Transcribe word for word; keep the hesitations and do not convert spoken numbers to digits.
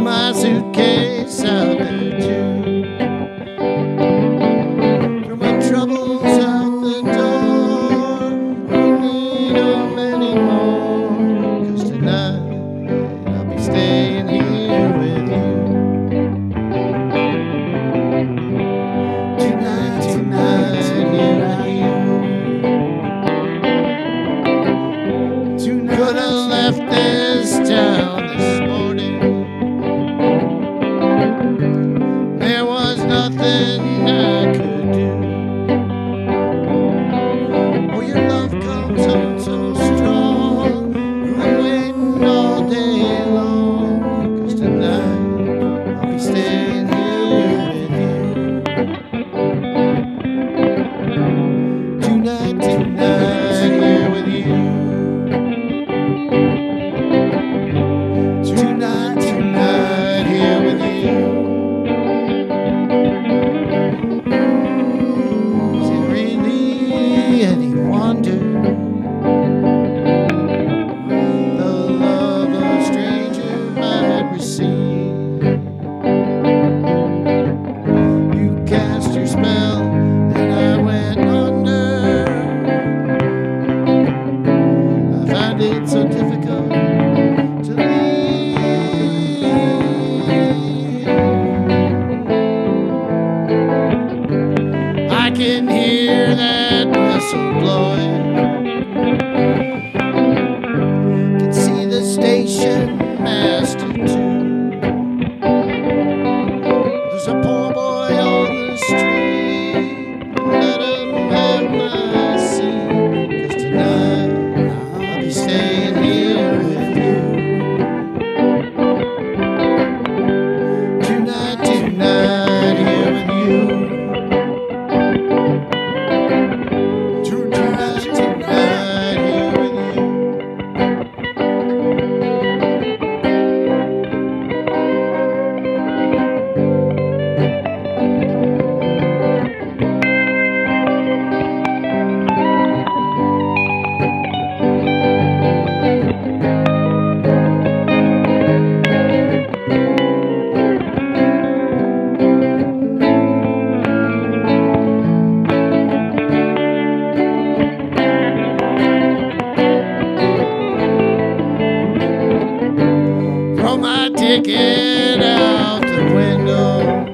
my suitcase out there too. Throw my troubles out the door. Don't need them anymore. 'Cause tonight I'll be staying here with you. Tonight, tonight, here with you. Could have left this town this morning. There was nothing I could do. Oh, your love comes on so strong. I'm waiting all day long. 'Cause tonight I'll be staying here with you. Tonight, tonight, here with you. Tonight, tonight, here with you. Is it really any wonder the love a stranger might receive? You cast your spell and I went under. I find it so difficult to leave. I can hear that whistle blowing. Can see the station master too. There's a poor boy on the street. Let him have my seat. 'Cause tonight I'll be staying here with you. Tonight, tonight, here with you. Tonight, tonight, here with you. Throw my ticket out the window.